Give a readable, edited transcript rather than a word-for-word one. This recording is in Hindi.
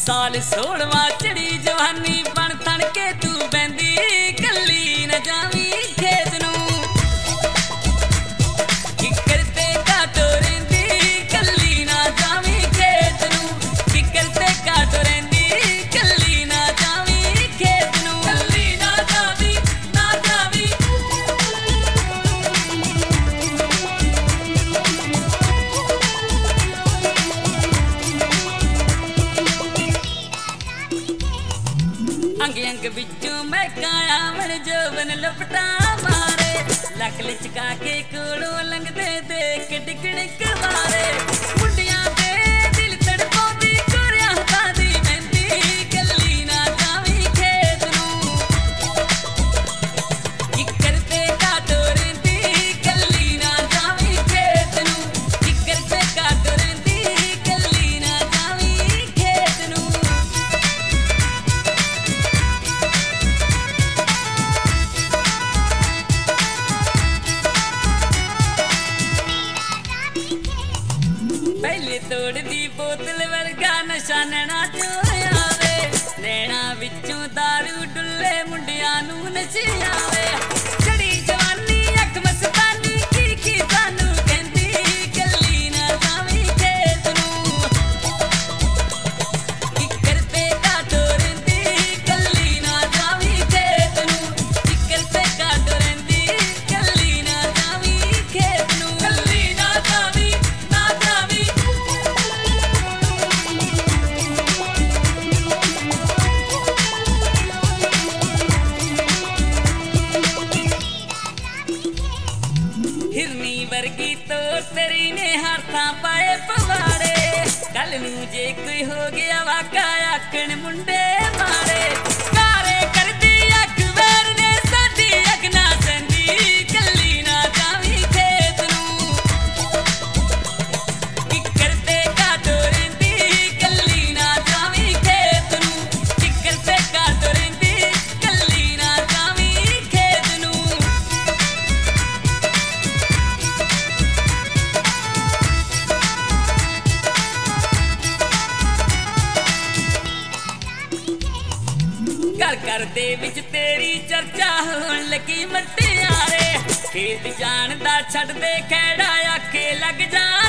साल 16वां चढ़ी जवानी बन तन के तू बहंदी कली न जावी खेत नूं किकर ते काटो रहिंदी कली ना जावी खेत नूं किकर ते काटो रहिंदी कली ना जावी खेत नूं कली ना जावी अंग अंग बिचों मैं काया मन जोबन लपटा मारे लक लिचका के कोलों लंघदे देख डिगड़िक मारे मुंडियां दे दिल तड़पाउंदी कोरिया तादी बहंदी कली ना जावी खेत नूं किकर ते काटो रहिंदी कली ना जावी खेत नूं किकर ते काटो रहिंदी कली ना जावी खेत नूं पहले तोड़ दी बोतल वर्गा नशा नैना चो आवे नैना विचों दारू डुल्ले मुंडियां नूं नचियावे चढ़ी जवानी अख मस्तानी की सानू कहंदी कली ना जावी खेत नूं किकर ते काटो रहिंदी कली ना जावी खेत नूं किकर ते काटो रहिंदी कली ना जावी खेत नूं कली ना जावी हिरनी वर्गी तो तेरी ने हाथा पाए पवाड़े कल नू जे कोई हो गया वाका आखण मुंडे मारे कारे करदी अख वैर ने साडी अग ना संदी कली ना जावी खेत नूं किकर ते काटो रहिंदी कली ना जावी खेत नूं किकर ते काटो रहिंदी कली ना जावी खेत नूं घर घर दे विच तेरी चर्चा होण लगी मटियारे खेत जान दा छड्ड दे खैड़ा आखे लग जा